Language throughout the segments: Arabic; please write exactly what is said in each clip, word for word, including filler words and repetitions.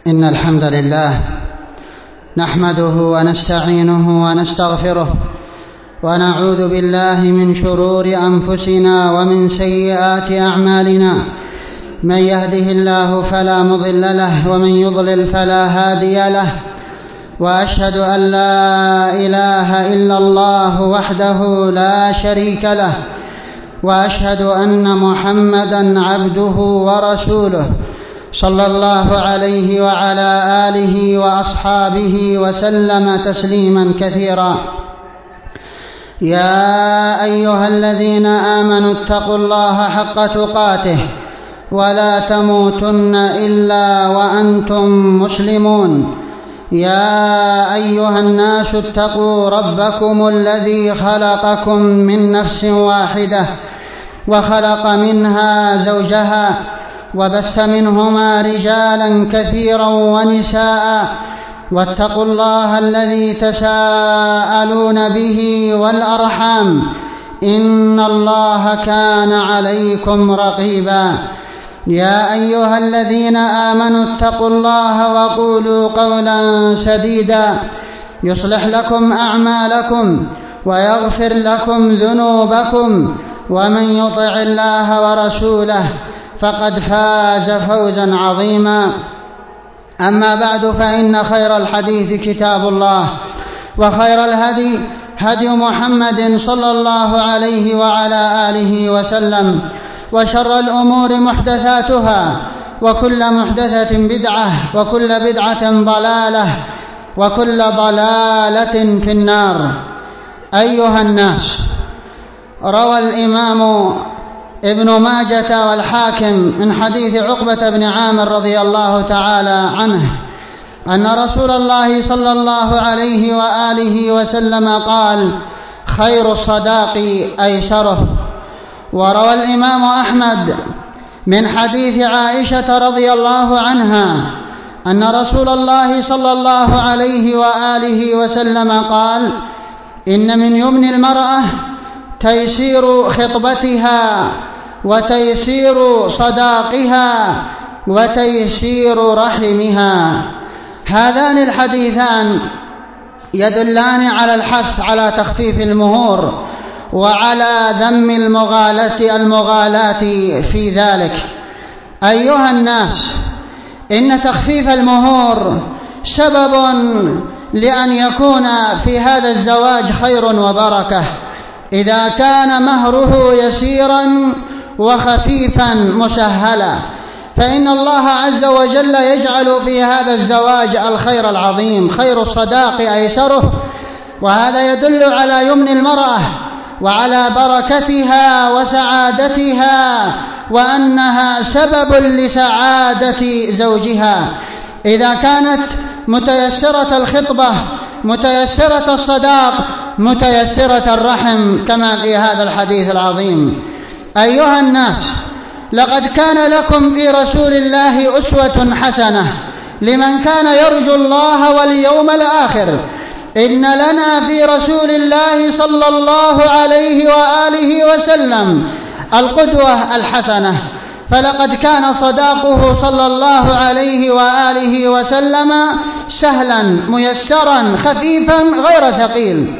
إن الحمد لله نحمده ونستعينه ونستغفره ونعوذ بالله من شرور أنفسنا ومن سيئات أعمالنا. من يهده الله فلا مضل له ومن يضلل فلا هادي له، وأشهد أن لا إله إلا الله وحده لا شريك له، وأشهد أن محمدا عبده ورسوله صلى الله عليه وعلى آله وأصحابه وسلم تسليما كثيرا. يا أيها الذين آمنوا اتقوا الله حق تقاته ولا تموتن إلا وأنتم مسلمون. يا أيها الناس اتقوا ربكم الذي خلقكم من نفس واحدة وخلق منها زوجها وبث منهما رجالا كثيرا ونساء، واتقوا الله الذي تساءلون به والأرحام إن الله كان عليكم رقيبا. يا أيها الذين آمنوا اتقوا الله وقولوا قولا سديدا يصلح لكم أعمالكم ويغفر لكم ذنوبكم، ومن يطع الله ورسوله فقد فاز فوزا عظيما. أما بعد، فإن خير الحديث كتاب الله، وخير الهدي هدي محمد صلى الله عليه وعلى آله وسلم، وشر الأمور محدثاتها، وكل محدثة بدعة، وكل بدعة ضلالة، وكل ضلالة في النار. أيها الناس، روى الإمام ابن ماجة والحاكم من حديث عقبة بن عامر رضي الله تعالى عنه أن رسول الله صلى الله عليه وآله وسلم قال: خير الصداق أيسره. وروى الإمام أحمد من حديث عائشة رضي الله عنها أن رسول الله صلى الله عليه وآله وسلم قال: إن من يمن المرأة تيسير خطبتها، وتيسير صداقها، وتيسير رحمها. هذان الحديثان يدلان على الحث على تخفيف المهور وعلى ذم المغالاة المغالاة في ذلك. أيها الناس، إن تخفيف المهور سبب لأن يكون في هذا الزواج خير وبركة إذا كان مهره يسيرا وخفيفا مسهلا، فإن الله عز وجل يجعل في هذا الزواج الخير العظيم. خير الصداق أيسره، وهذا يدل على يمن المرأة وعلى بركتها وسعادتها، وأنها سبب لسعادة زوجها إذا كانت متيسرة الخطبة، متيسرة الصداق، متيسرة الرحم، كما في هذا الحديث العظيم. أيها الناس، لقد كان لكم في رسول الله أسوة حسنة لمن كان يرجو الله واليوم الآخر. إن لنا في رسول الله صلى الله عليه وآله وسلم القدوة الحسنة، فلقد كان صداقه صلى الله عليه وآله وسلم سهلا ميسرا خفيفا غير ثقيل.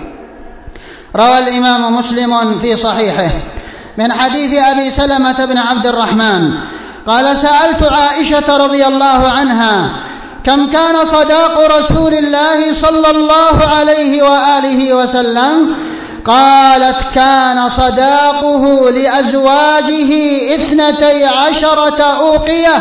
روى الإمام مسلم في صحيحه من حديث أبي سلمة بن عبد الرحمن قال: سألت عائشة رضي الله عنها: كم كان صداق رسول الله صلى الله عليه وآله وسلم؟ قالت: كان صداقه لأزواجه اثنتي عشرة أوقية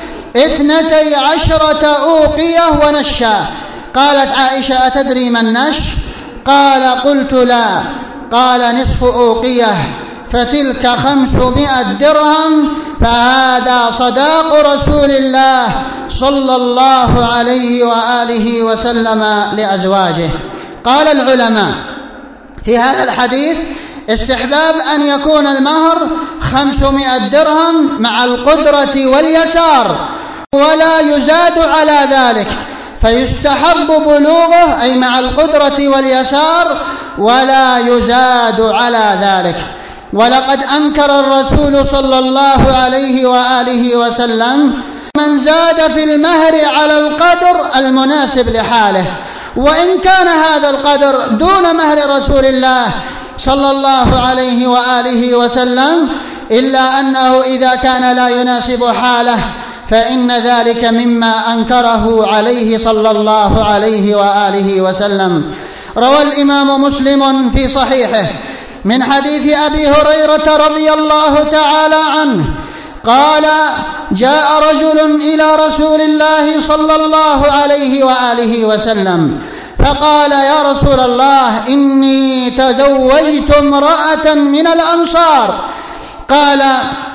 اثنتي عشرة أوقية ونشا. قالت عائشة: أتدري ما النش؟ قال: قلت لا. قال: نصف أوقية، فتلك خمسمائة درهم، فهذا صداق رسول الله صلى الله عليه وآله وسلم لأزواجه. قال العلماء في هذا الحديث: استحباب أن يكون المهر خمسمائة درهم مع القدرة واليسار، ولا يزاد على ذلك، فيستحب بلوغه أي مع القدرة واليسار، ولا يزاد على ذلك. ولقد أنكر الرسول صلى الله عليه وآله وسلم من زاد في المهر على القدر المناسب لحاله، وإن كان هذا القدر دون مهر رسول الله صلى الله عليه وآله وسلم، إلا أنه إذا كان لا يناسب حاله فإن ذلك مما أنكره عليه صلى الله عليه وآله وسلم. روى الإمام مسلم في صحيحه من حديث أبي هريرة رضي الله تعالى عنه قال: جاء رجل إلى رسول الله صلى الله عليه وآله وسلم فقال: يا رسول الله، إني تزوجت امرأة من الأنصار. قال: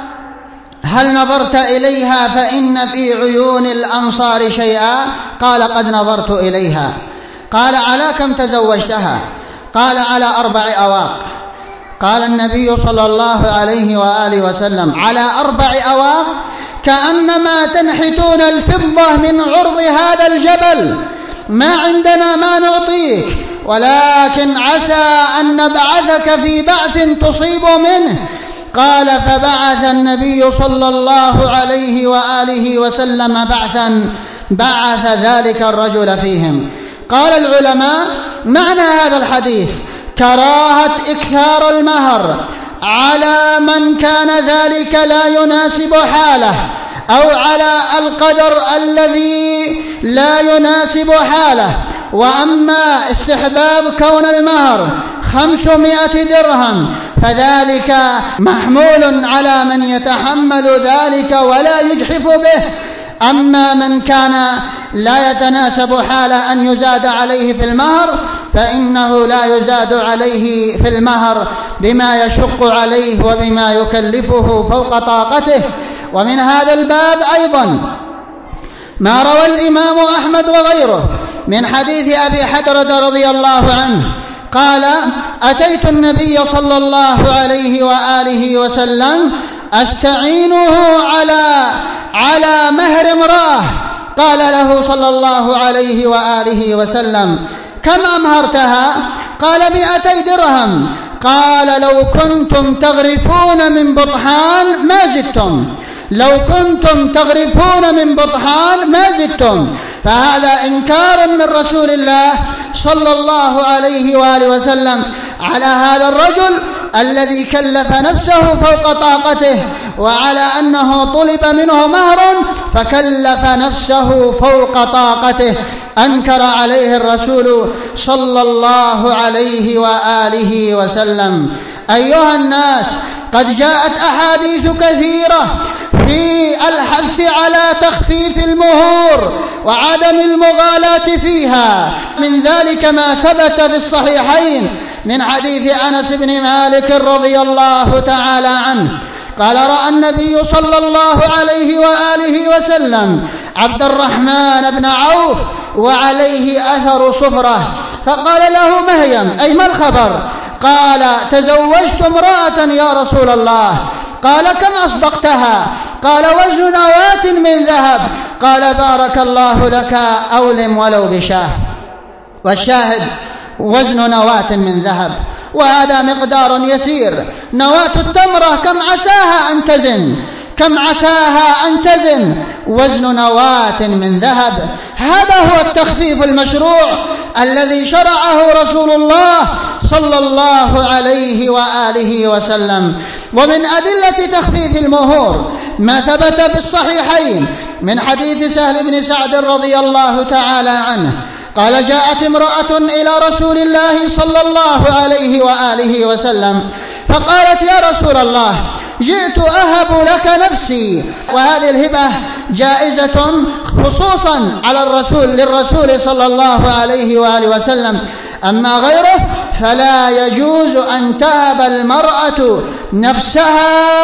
هل نظرت إليها فإن في عيون الأنصار شيئا؟ قال: قد نظرت إليها. قال: على كم تزوجتها؟ قال: على أربع أواق. قال النبي صلى الله عليه وآله وسلم: على أربع أواق؟ كأنما تنحتون الفضة من عرض هذا الجبل، ما عندنا ما نعطيك، ولكن عسى أن نبعثك في بعث تصيب منه. قال: فبعث النبي صلى الله عليه وآله وسلم بعثا بعث ذلك الرجل فيهم. قال العلماء: معنى هذا الحديث كراهة إكثار المهر على من كان ذلك لا يناسب حاله، أو على القدر الذي لا يناسب حاله. وأما استحباب كون المهر خمسمائة درهم فذلك محمول على من يتحمل ذلك ولا يجحف به. أما من كان لا يتناسب حاله أن يزاد عليه في المهر فإنه لا يزاد عليه في المهر بما يشق عليه وبما يكلفه فوق طاقته. ومن هذا الباب أيضا ما روى الإمام أحمد وغيره من حديث أبي حدرة رضي الله عنه قال: أتيت النبي صلى الله عليه وآله وسلم أستعينه على على مهر امرأة. قال له صلى الله عليه وآله وسلم: كم أمهرتها؟ قال: مئتي درهم. قال: لو كنتم تغرفون من بطحان ما زدتم، لو كنتم تغرفون من بطحان ما زدتم. فهذا إنكار من رسول الله صلى الله عليه وآله وسلم على هذا الرجل الذي كلف نفسه فوق طاقته، وعلى أنه طلب منه مهر فكلف نفسه فوق طاقته، أنكر عليه الرسول صلى الله عليه وآله وسلم. أيها الناس، قد جاءت أحاديث كثيرة في الحث على تخفيف المهور وعدم المغالاة فيها، من ذلك ما ثبت في الصحيحين من حديث أنس بن مالك رضي الله تعالى عنه قال: رأى النبي صلى الله عليه وآله وسلم عبد الرحمن بن عوف وعليه أثر صفرة، فقال له: مهيم، أي ما الخبر؟ قال: تزوجت امرأة يا رسول الله. قال: كم أصدقتها؟ قال: وزن نواة من ذهب. قال: بارك الله لك، أولم ولو بشاه. والشاهد وزن نواة من ذهب، وهذا مقدار يسير. نواة التمرة كم عساها أن تزن، كم عساها أن تزن وزن نواة من ذهب. هذا هو التخفيف المشروع الذي شرعه رسول الله صلى الله عليه وآله وسلم. ومن أدلة تخفيف المهور ما ثبت في الصحيحين من حديث سهل بن سعد رضي الله تعالى عنه قال: جاءت امرأة إلى رسول الله صلى الله عليه وآله وسلم فقالت: يا رسول الله، جئت أهب لك نفسي. وهذه الهبة جائزة خصوصا على الرسول للرسول صلى الله عليه وآله وسلم، أما غيره فلا يجوز أن تهب المرأة نفسها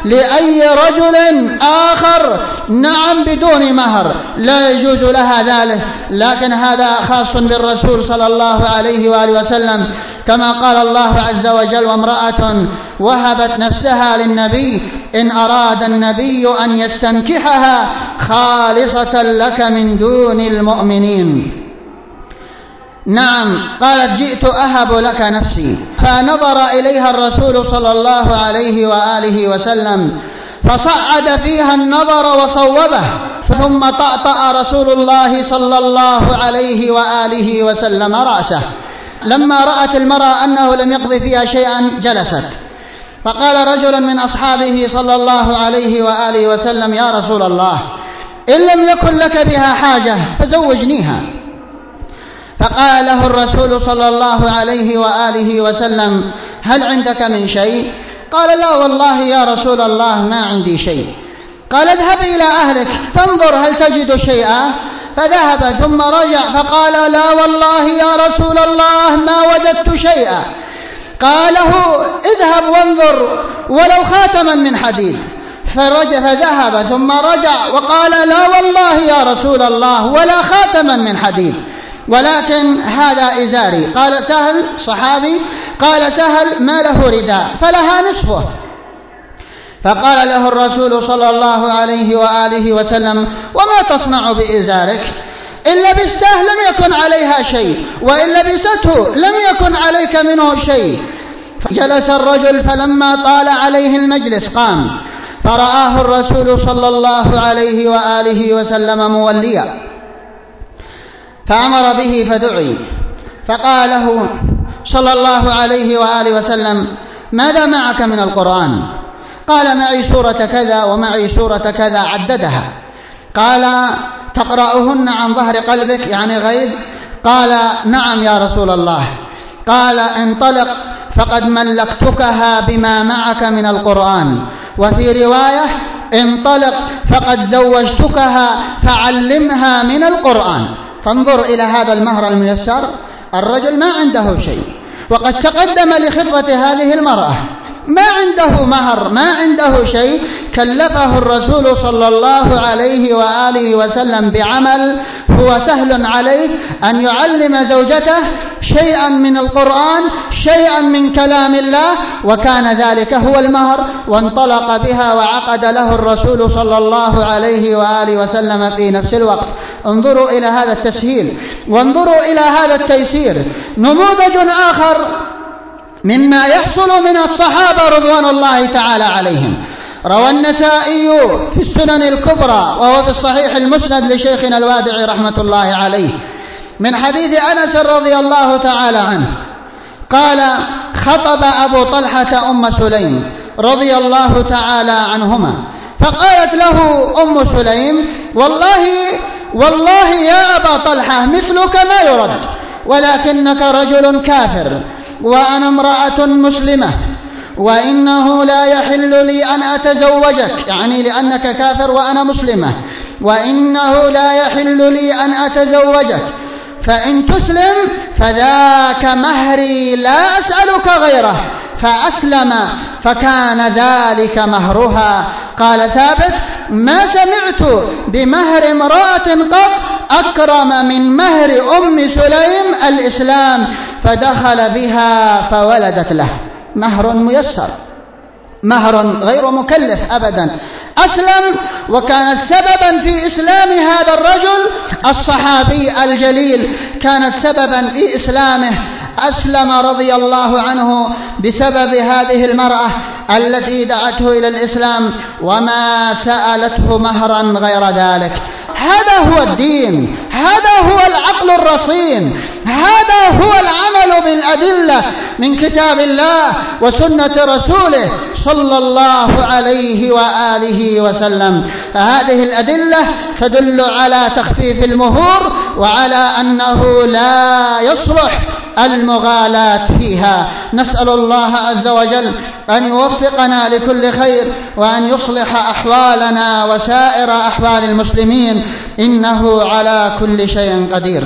لأي رجل آخر، نعم بدون مهر، لا يجوز لها ذلك. لكن هذا خاص بالرسول صلى الله عليه وآله وسلم، كما قال الله عز وجل: وامرأة وهبت نفسها للنبي إن أراد النبي أن يستنكحها خالصة لك من دون المؤمنين. نعم، قالت: جئت أهب لك نفسي. فنظر إليها الرسول صلى الله عليه وآله وسلم فصعد فيها النظر وصوبه، ثم طأطأ رسول الله صلى الله عليه وآله وسلم رأسه. لما رأت المرأة أنه لم يقض فيها شيئا جلست، فقال رجل من أصحابه صلى الله عليه وآله وسلم: يا رسول الله، إن لم يكن لك بها حاجة فزوجنيها. فقال له الرسول صلى الله عليه وآله وسلم: هل عندك من شيء؟ قال: لا والله يا رسول الله ما عندي شيء. قال: اذهب إلى أهلك فانظر هل تجد شيئا. فذهب ثم رجع فقال: لا والله يا رسول الله ما وجدت شيئا. قاله: اذهب وانظر ولو خاتما من حديد. فذهب ثم رجع وقال: لا والله يا رسول الله ولا خاتما من حديد، ولكن هذا إزاري. قال سهل صحابي، قال سهل: ما له رداء فلها نصفه. فقال له الرسول صلى الله عليه وآله وسلم: وما تصنع بإزارك؟ إن لبسته لم يكن عليها شيء، وإن لبسته لم يكن عليك منه شيء. فجلس الرجل، فلما طال عليه المجلس قام، فرآه الرسول صلى الله عليه وآله وسلم موليا، فأمر به فدعي. فقال له صلى الله عليه وآله وسلم: ماذا معك من القرآن؟ قال: معي سورة كذا ومعي سورة كذا، عددها. قال: تقرأهن عن ظهر قلبك يعني غيب؟ قال: نعم يا رسول الله. قال: انطلق فقد ملكتكها بما معك من القرآن. وفي رواية: انطلق فقد زوجتكها فعلمها من القرآن. فانظر إلى هذا المهر الميسر، الرجل ما عنده شيء، وقد تقدم لخطبة هذه المرأة، ما عنده مهر، ما عنده شيء، كلفه الرسول صلى الله عليه وآله وسلم بعمل هو سهل عليه، أن يعلم زوجته شيئا من القرآن، شيئا من كلام الله، وكان ذلك هو المهر. وانطلق بها وعقد له الرسول صلى الله عليه وآله وسلم في نفس الوقت. انظروا إلى هذا التسهيل، وانظروا إلى هذا التيسير. نموذج آخر مما يحصل من الصحابة رضوان الله تعالى عليهم، روى النسائي في السنن الكبرى وهو في الصحيح المسند لشيخنا الوادعي رحمة الله عليه من حديث أنس رضي الله تعالى عنه قال: خطب أبو طلحة أم سليم رضي الله تعالى عنهما، فقالت له أم سليم: والله والله يا أبا طلحة مثلك ما يرد، ولكنك رجل كافر وأنا امرأة مسلمة، وإنه لا يحل لي أن أتزوجك، يعني لأنك كافر وأنا مسلمة، وإنه لا يحل لي أن أتزوجك، فإن تسلم فذاك مهري لا أسألك غيره. فأسلم فكان ذلك مهرها. قال ثابت: ما سمعت بمهر امرأة قط أكرم من مهر أم سليم الإسلام، فدخل بها فولدت له. مهر ميسر، مهر غير مكلف أبدا. أسلم وكانت سببا في إسلام هذا الرجل الصحابي الجليل، كانت سببا في إسلامه. أسلم رضي الله عنه بسبب هذه المرأة التي دعته إلى الإسلام، وما سألته مهرا غير ذلك. هذا هو الدين، هذا هو العقل الرصين، هذا هو العمل بالأدلة من كتاب الله وسنة رسوله صلى الله عليه وآله وسلم. فهذه الأدلة تدل على تخفيف المهور وعلى أنه لا يصلح المغالاة فيها. نسأل الله عز وجل أن يوفقنا لكل خير، وأن يصلح أحوالنا وسائر أحوال المسلمين، إنه على كل شيء قدير.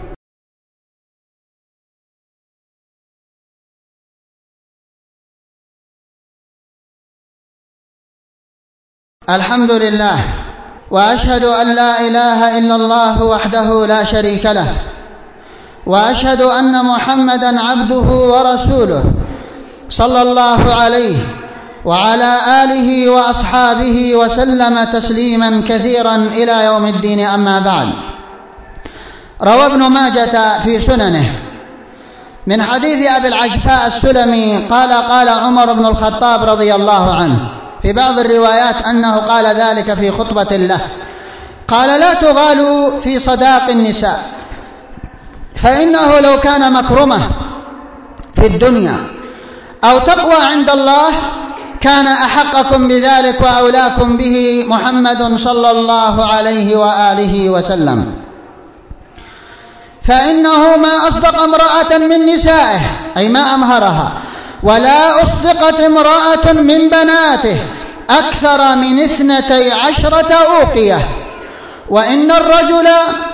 الحمد لله، وأشهد أن لا إله إلا الله وحده لا شريك له، وأشهد أن محمدا عبده ورسوله صلى الله عليه وعلى آله وأصحابه وسلم تسليما كثيرا إلى يوم الدين. أما بعد، روى ابن ماجة في سننه من حديث أبي العجفاء السلمي قال: قال عمر بن الخطاب رضي الله عنه، في بعض الروايات أنه قال ذلك في خطبة له، قال لا تغالوا في صداق النساء، فإنه لو كان مكرمة في الدنيا أو تقوى عند الله كان أحقكم بذلك وأولاكم به محمد صلى الله عليه وآله وسلم، فإنه ما أصدق امرأة من نسائه أي ما أمهرها، ولا أصدقت امرأة من بناته أكثر من اثنتي عشرة أوقية. وإن الرجل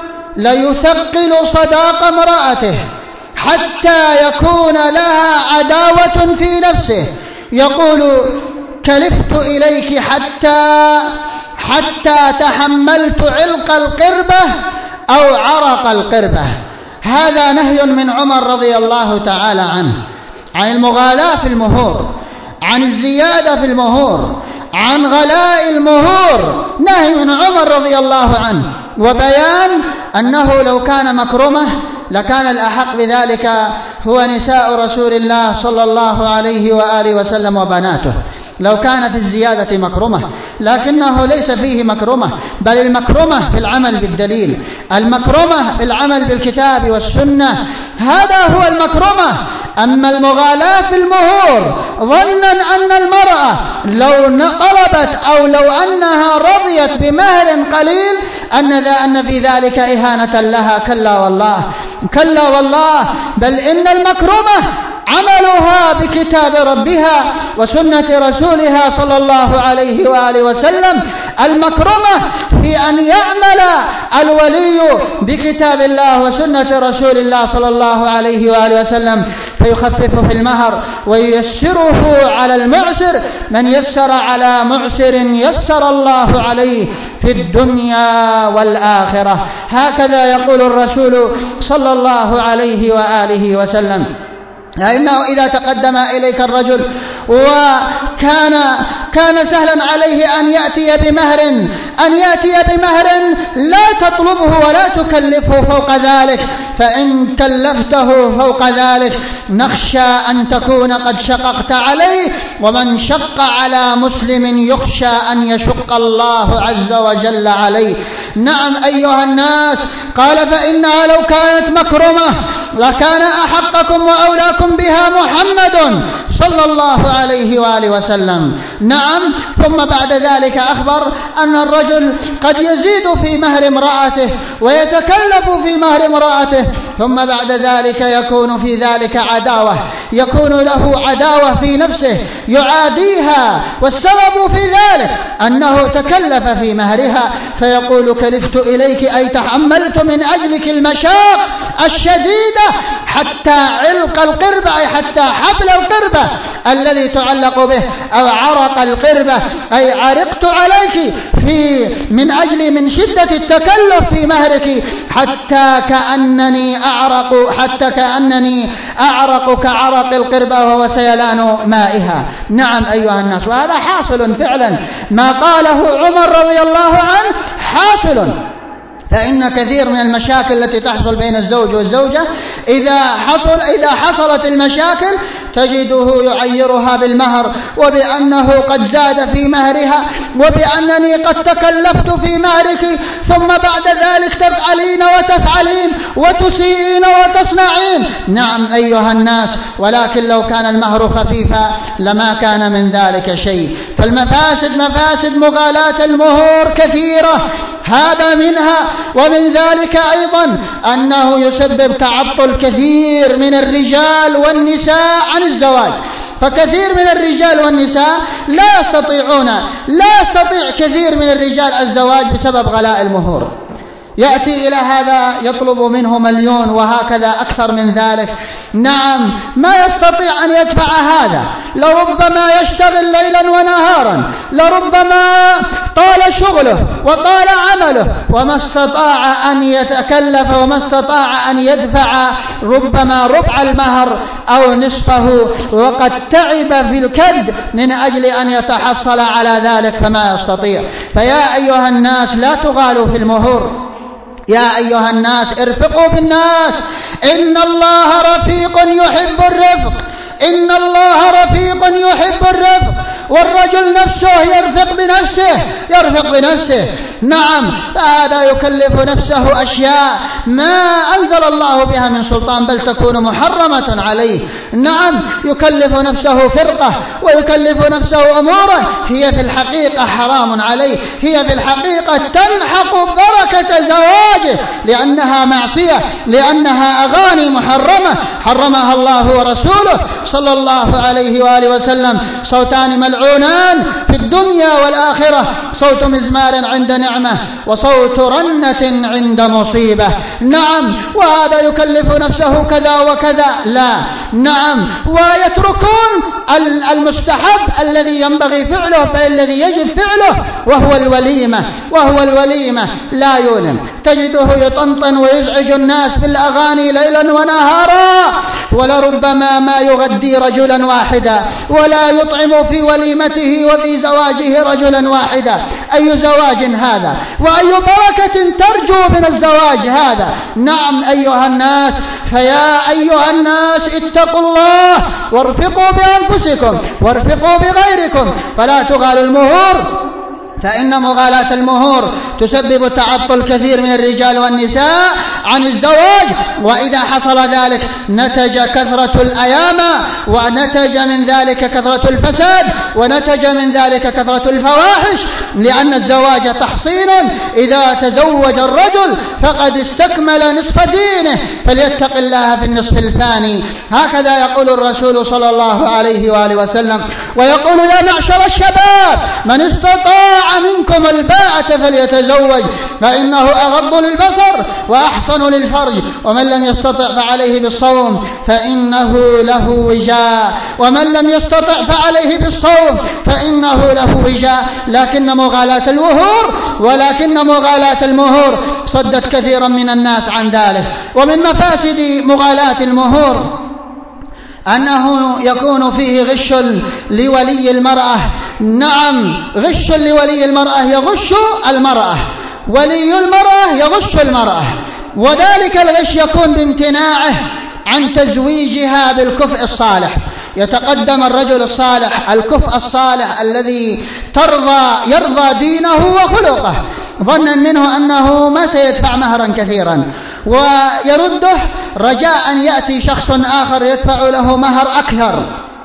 ليثقل صداق امرأته حتى يكون لها عداوة في نفسه، يقول كلفت إليك حتى حتى تحملت علق القربة أو عرق القربة. هذا نهي من عمر رضي الله تعالى عنه عن المغالاة في المهور، عن الزيادة في المهور، عن غلاء المهور، نهي من عمر رضي الله عنه، وبيان أنه لو كان مكرمة لكان الأحق بذلك هو نساء رسول الله صلى الله عليه وآله وسلم وبناته، لو كان في الزيادة مكرمة، لكنه ليس فيه مكرمة، بل المكرمة في العمل بالدليل، المكرمة في العمل بالكتاب والسنة، هذا هو المكرمة. أما المغالاة في المهور ظنا أن المرأة لو طلبت أو لو أنها رضيت بمهر قليل أن ذا أن في ذلك إهانة لها، كلا والله، كلا والله، بل إن المكرمة عملها بكتاب ربها وسنة رسولها صلى الله عليه وآله وسلم. المكرمة في أن يعمل الولي بكتاب الله وسنة رسول الله صلى الله عليه وآله وسلم فيخفف في المهر وييسره على المعسر، من يسر على معسر يسر الله عليه في الدنيا والآخرة. هكذا يقول الرسول صلى الله عليه وآله وسلم. لأنه إذا تقدم إليك الرجل وكان كان سهلا عليه أن يأتي بمهر أن يأتي بمهر لا تطلبه ولا تكلفه فوق ذلك، فإن كلفته فوق ذلك نخشى أن تكون قد شققت عليه، ومن شق على مسلم يخشى أن يشق الله عز وجل عليه. نعم أيها الناس، قال فإنها لو كانت مكرمة لكان أحقكم وأولاكم بها محمد صلى الله عليه وآله وسلم. نعم، ثم بعد ذلك أخبر أن الرجل قد يزيد في مهر امرأته ويتكلف في مهر امرأته، ثم بعد ذلك يكون في ذلك عداوة، يكون له عداوة في نفسه يعاديها، والسبب في ذلك أنه تكلف في مهرها، فيقول كلفت إليك أي تحملت من أجلك المشاق الشديدة حتى علق القربة أي حتى حبل القربة الذي تعلق به، أو عرق القربة أي عرقت عليك في من أجل من شدة التكلف في مهرك حتى كأنني أعرق حتى كأنني أعرق كعرق القربة وهو سيلان مائها. نعم أيها الناس، وهذا حاصل فعلا، ما قاله عمر رضي الله عنه حاصل. فإن كثير من المشاكل التي تحصل بين الزوج والزوجة إذا حصل إذا حصلت المشاكل تجده يعيرها بالمهر، وبأنه قد زاد في مهرها، وبأنني قد تكلفت في مهرك، ثم بعد ذلك تفعلين وتفعلين وتسيئين وتصنعين. نعم أيها الناس، ولكن لو كان المهر خفيفا لما كان من ذلك شيء. فالمفاسد مفاسد مغالاة المهور كثيرة، هذا منها. ومن ذلك أيضا أنه يسبب تعطل كثير من الرجال والنساء عن الزواج، فكثير من الرجال والنساء لا يستطيعون لا يستطيع كثير من الرجال الزواج بسبب غلاء المهور. يأتي إلى هذا يطلب منه مليون وهكذا أكثر من ذلك. نعم، ما يستطيع أن يدفع هذا، لربما يشتغل ليلا ونهارا، لربما طال شغله وطال عمله وما استطاع أن يتكلف وما استطاع أن يدفع ربما ربع المهر أو نصفه، وقد تعب في الكد من أجل أن يتحصل على ذلك فما يستطيع. فيا أيها الناس لا تغالوا في المهور، يا أيها الناس ارفقوا بالناس، إن الله رفيق يحب الرفق، إن الله رفيق يحب الرفق. والرجل نفسه يرفق بنفسه يرفق بنفسه نعم، فهذا يكلف نفسه أشياء ما أنزل الله بها من سلطان، بل تكون محرمة عليه. نعم، يكلف نفسه فرقة ويكلف نفسه أمورا هي في الحقيقة حرام عليه، هي في الحقيقة تمحق بركة زواجه، لأنها معصية، لأنها أغاني محرمة حرمها الله ورسوله صلى الله عليه وآله وسلم. صوتان ملعونان في الدنيا والآخرة، صوت مزمار عند نعمة وصوت رنة عند مصيبة. نعم، وهذا يكلف نفسه كذا وكذا، لا، نعم، ويتركون المستحب الذي ينبغي فعله، فالذي يجب فعله وهو الوليمة، وهو الوليمة لا يولم. تجده يطنطن ويزعج الناس بالأغاني ليلا ونهارا، ولربما ما يغدي رجلا واحدا ولا يطعم في وليمته وفي زواجه رجلا واحدا. أي زواج هذا؟ وأي بركة ترجو من الزواج هذا؟ نعم أيها الناس، فيا أيها الناس اتقوا الله وارفقوا بأنفسكم وارفقوا بغيركم، فلا تغالوا المهور، فإن مغالاة المهور تسبب تعطل كثير من الرجال والنساء عن الزواج، وإذا حصل ذلك نتج كثرة الأيامة، ونتج من ذلك كثرة الفساد، ونتج من ذلك كثرة الفواحش، لأن الزواج تحصين. إذا تزوج الرجل فقد استكمل نصف دينه، فليتق الله في النصف الثاني. هكذا يقول الرسول صلى الله عليه وآله وسلم، ويقول يا معشر الشباب من استطاع منكم الباءة فليتزوج فإنه أغض للبصر وأحسن للفرج، ومن لم يستطع فعليه بالصوم فإنه له وجاء، ومن لم يستطع فعليه بالصوم فإنه له وجاء. لكن مغالاة المهور ولكن مغالاة المهور صدت كثيرا من الناس عن ذلك. ومن مفاسد مغالاة المهور أنه يكون فيه غش لولي المرأة. نعم، غش لولي المرأة، يغش المرأة، ولي المرأة يغش المرأة، وذلك الغش يكون بامتناعه عن تزويجها بالكفء الصالح. يتقدم الرجل الصالح، الكفء الصالح الذي ترضى يرضى دينه وخلقه، ظنا منه أنه ما سيدفع مهرا كثيرا، ويرده رجاء أن يأتي شخص آخر يدفع له مهر أكثر،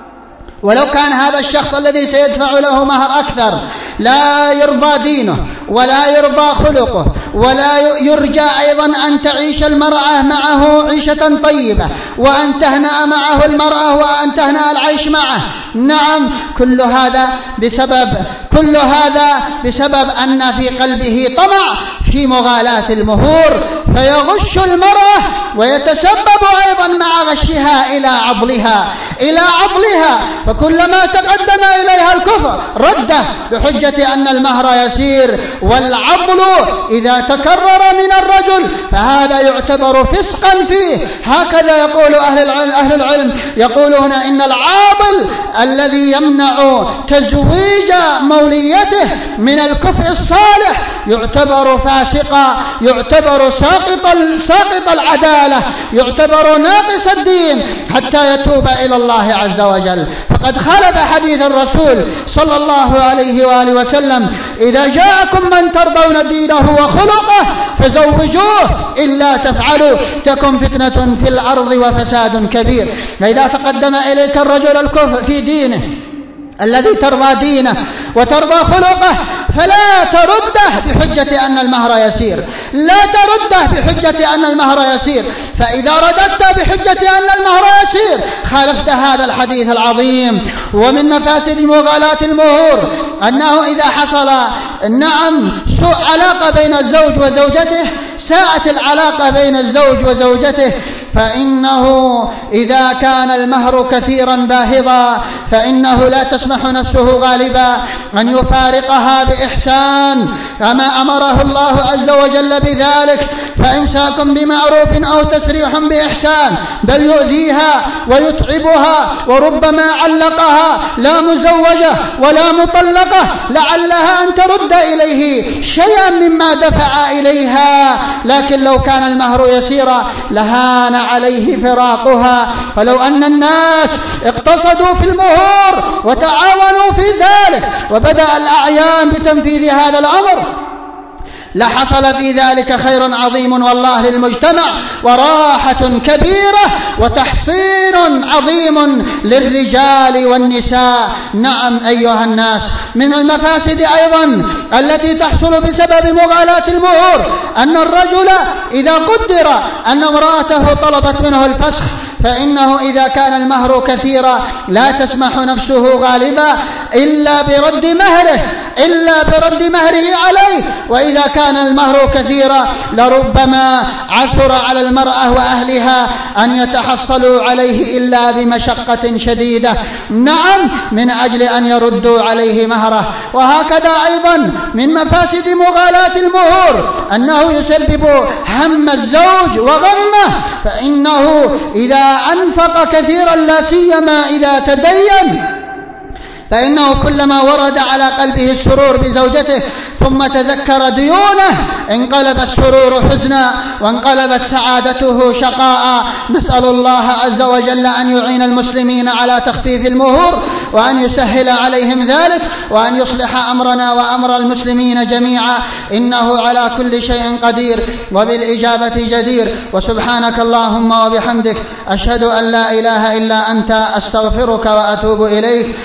ولو كان هذا الشخص الذي سيدفع له مهر أكثر لا يرضى دينه ولا يرضى خلقه، ولا يرجى أيضا أن تعيش المرأة معه عيشة طيبة، وأن تهنأ معه المرأة وأن تهنأ العيش معه. نعم، كل هذا بسبب كل هذا بسبب أن في قلبه طمع في مغالاة المهور، فيغش المرأة ويتسبب أيضا مع غشها إلى عضلها إلى عضلها فكلما تقدم إليها الكفر رده بحجة أن المهر يسير. والعضل إذا تكرر من الرجل فهذا يعتبر فسقا فيه. هكذا يقول أهل العلم, أهل العلم يقولون إن العاضل الذي يمنع تزويج موليته من الكفء الصالح يعتبر فاسقا، يعتبر ساقط ساقط العدالة، يعتبر ناقص الدين حتى يتوب إلى الله عز وجل. فقد خالف حديث الرسول صلى الله عليه وآله وسلم: إذا جاءكم من ترضون دينه وخلقه فزوجوه، إلا تفعلوا تكن فتنة في الأرض وفساد كبير. فإذا تقدم إليك الرجل الكفء في دينه الذي ترضى دينه وترضى خلقه فلا ترده بحجة أن المهر يسير، لا ترده بحجة أن المهر يسير، فإذا رددت بحجة أن المهر يسير خالفت هذا الحديث العظيم. ومن مفاسد مغالاة المهور أنه إذا حصل نعم سوء علاقة بين الزوج وزوجته، ساءت العلاقة بين الزوج وزوجته، فإنه إذا كان المهر كثيرا باهظا فإنه لا تسمح نفسه غالبا أن يفارقها بإحسان كما أمره الله عز وجل بذلك: فإمساك بمعروف أو تسريح بإحسان، بل يؤذيها ويتعبها، وربما علقها لا مزوجة ولا مطلقة لعلها أن ترد إليه شيئا مما دفع إليها. لكن لو كان المهر يسيرا لهان عليه فراقها. فلو أن الناس اقتصدوا في المهور وتعاونوا في ذلك وبدأ الأعيان بتنفيذ هذا الأمر لحصل في ذلك خير عظيم والله للمجتمع، وراحة كبيرة وتحصين عظيم للرجال والنساء. نعم أيها الناس، من المفاسد أيضا التي تحصل بسبب مغالاة المهور أن الرجل إذا قدر أن امرأته طلبت منه الفسخ، فإنه إذا كان المهر كثيرا لا تسمح نفسه غالبا إلا برد مهره إلا برد مهره عليه، وإذا كان المهر كثيرا لربما عثر على المرأة وأهلها أن يتحصلوا عليه إلا بمشقة شديدة، نعم، من أجل أن يردوا عليه مهره. وهكذا أيضا من مفاسد مغالاة المهور أنه يسبب هم الزوج وغمه، فإنه إذا أنفق كثيرا لا سيما إذا تدين فإنه كلما ورد على قلبه السرور بزوجته ثم تذكر ديونه انقلب السرور حزنا وانقلبت سعادته شقاء. نسأل الله عز وجل أن يعين المسلمين على تخفيف المهور، وأن يسهل عليهم ذلك، وأن يصلح أمرنا وأمر المسلمين جميعا، إنه على كل شيء قدير وبالإجابة جدير. وسبحانك اللهم وبحمدك، أشهد أن لا إله إلا أنت، أستغفرك وأتوب إليك.